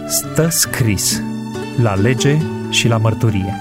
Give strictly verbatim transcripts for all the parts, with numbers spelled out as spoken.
Stă scris la lege și la mărturie.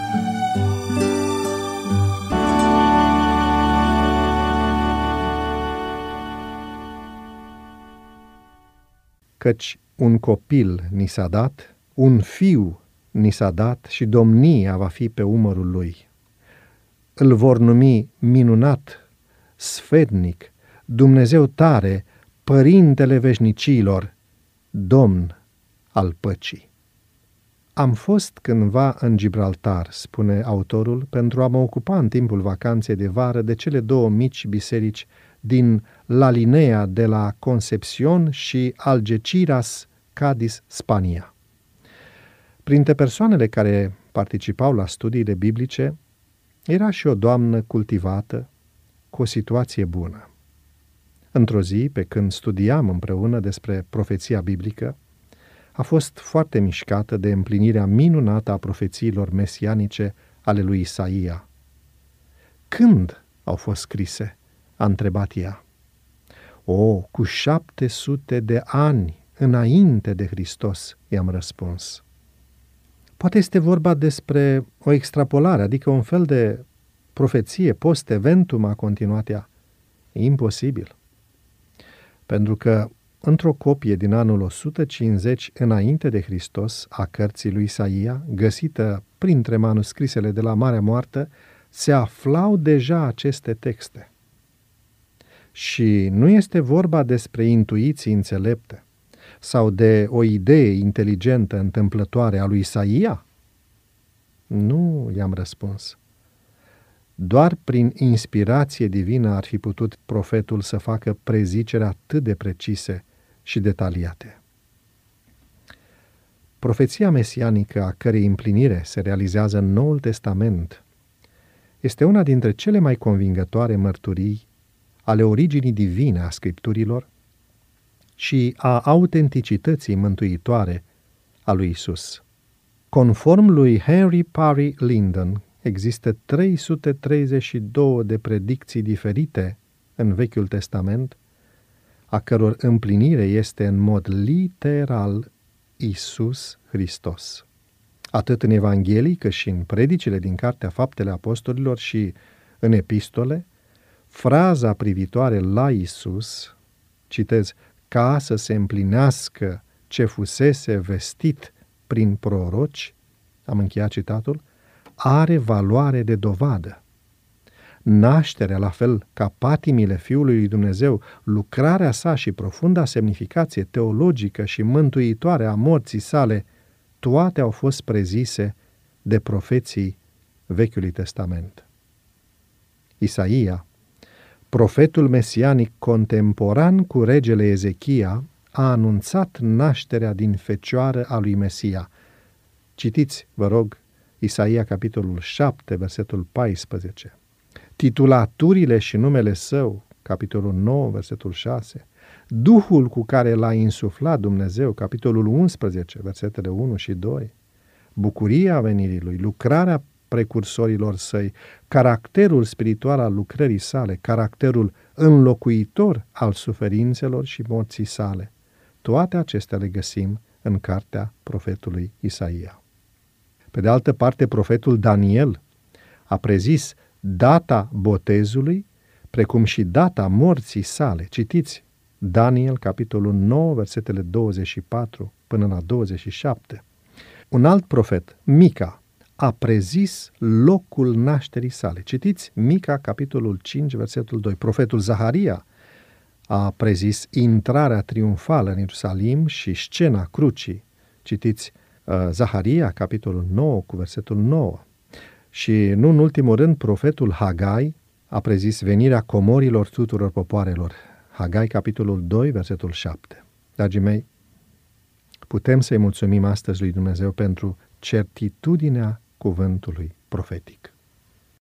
Căci un copil ni s-a dat, un fiu ni s-a dat și domnia va fi pe umărul lui. Îl vor numi minunat, sfetnic, Dumnezeu tare, Părintele veșnicilor, Domn al păcii. Am fost cândva în Gibraltar, spune autorul, pentru a mă ocupa în timpul vacanței de vară de cele două mici biserici din La Linea de la Concepción și Algeciras, Cádiz, Spania. Printre persoanele care participau la studiile biblice era și o doamnă cultivată, cu o situație bună. Într-o zi, pe când studiam împreună despre profeția biblică, a fost foarte mișcată de împlinirea minunată a profețiilor mesianice ale lui Isaia. Când au fost scrise? A întrebat ea. O, cu șapte sute de ani înainte de Hristos, i-am răspuns. Poate este vorba despre o extrapolare, adică un fel de profeție post-eventum, a continuat ea. E imposibil. Pentru că într-o copie din anul o sută cincizeci înainte de Hristos a cărții lui Isaia, găsită printre manuscrisele de la Marea Moartă, se aflau deja aceste texte. Și nu este vorba despre intuiții înțelepte sau de o idee inteligentă întâmplătoare a lui Isaia? Nu, i-am răspuns. Doar prin inspirație divină ar fi putut profetul să facă preziceri atât de precise și detaliate. Profeția mesianică, a cărei împlinire se realizează în Noul Testament, este una dintre cele mai convingătoare mărturii ale originii divine a Scripturilor și a autenticității mântuitoare a lui Isus. Conform lui Henry Parry Lyndon, există trei sute treizeci și două de predicții diferite în Vechiul Testament, a căror împlinire este în mod literal Isus Hristos. Atât în Evanghelii, cât și în predicile din Cartea Faptele Apostolilor și în epistole, fraza privitoare la Isus, citez, ca să se împlinească ce fusese vestit prin proroci, am încheiat citatul, are valoare de dovadă. Nașterea, la fel ca patimile Fiului lui Dumnezeu, lucrarea sa și profunda semnificație teologică și mântuitoare a morții sale, toate au fost prezise de profeții Vechiului Testament. Isaia, profetul mesianic contemporan cu regele Ezechia, a anunțat nașterea din fecioară a lui Mesia. Citiți, vă rog, Isaia, capitolul șapte, versetul paisprezece. Titulaturile și numele său, capitolul nouă, versetul șase. Duhul cu care l-a insuflat Dumnezeu, capitolul unsprezece, versetele unu și doi. Bucuria venirii lui, lucrarea precursorilor săi, caracterul spiritual al lucrării sale, caracterul înlocuitor al suferințelor și morții sale. Toate acestea le găsim în cartea profetului Isaia. Pe de altă parte, profetul Daniel a prezis data botezului, precum și data morții sale. Citiți Daniel, capitolul nouă, versetele douăzeci și patru până la douăzeci și șapte. Un alt profet, Mica, a prezis locul nașterii sale. Citiți Mica, capitolul cinci, versetul doi. Profetul Zaharia a prezis intrarea triumfală în Ierusalim și scena crucii. Citiți uh, Zaharia, capitolul nouă, cu versetul nouă. Și nu în ultimul rând, profetul Hagai a prezis venirea comorilor tuturor popoarelor. Hagai, capitolul doi, versetul șapte. Dragii mei, putem să-i mulțumim astăzi lui Dumnezeu pentru certitudinea cuvântului profetic.